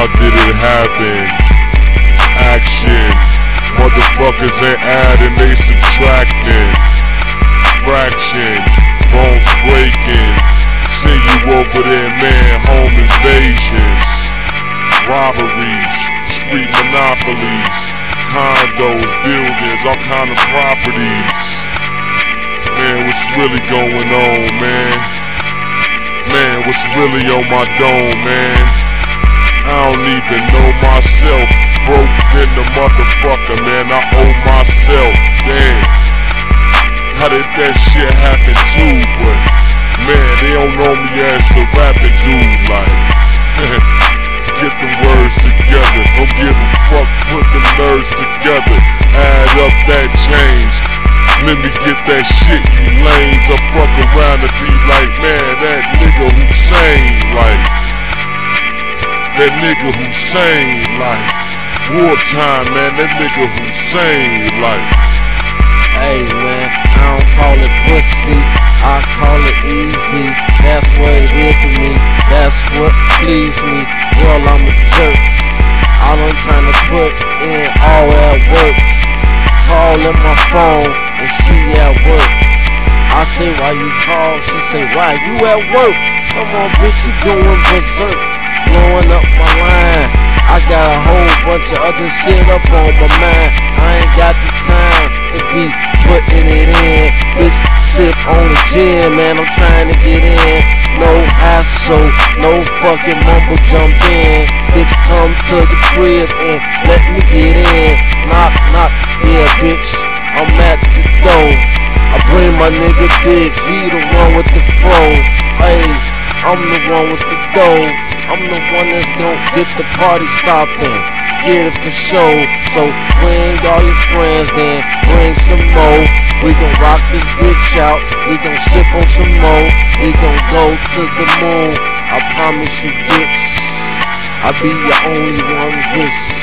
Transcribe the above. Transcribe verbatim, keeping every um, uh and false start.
did it happen? Action. Motherfuckers ain't adding, they subtracting. Fraction. Bones breaking. See you over there, man. Home invasions. Robberies. Street monopolies. Condos, buildings, all kind of properties. Man, what's really going on, man? Man, what's really on my dome, man? I don't even know myself. Broke in the motherfucker, man, I owe myself. Damn, how did that shit happen too? But man, they don't know me as the rapping dude. Like, get the words together. Don't give a fuck, put the nerves together. Add up that change. Let me get that shit, you lames. I fuck around and be like, man, that nigga Hussein, like, that nigga Hussein, like, wartime, man, that nigga Hussein, like. Hey man, I don't call it pussy, I call it easy. That's what it is to me, that's what please me. Well, I'm a jerk, all I'm trying to put in all that work. Calling my phone and she at work. I say why you call, she say why you at work. Come on bitch, you going berserk, blowing up my line. I got a whole bunch of other shit up on my mind. I ain't got the time to be putting it in. Bitch, sip on the gin, man, I'm trying to get in. No hassle, no fucking mumble jump in. Bitch, come to the crib and let me get in. Knock, knock, yeah bitch, I'm at the door. I bring my nigga Dick, he the one with the fro. Hey, I'm the one with the dough. I'm the one that's gon' get the party stoppin', get it for show. So bring all your friends, then bring some more. We gon' rock this bitch out, we gon' sip on some more. We gon' go to the moon, I promise you bitch, I'll be your only one wish.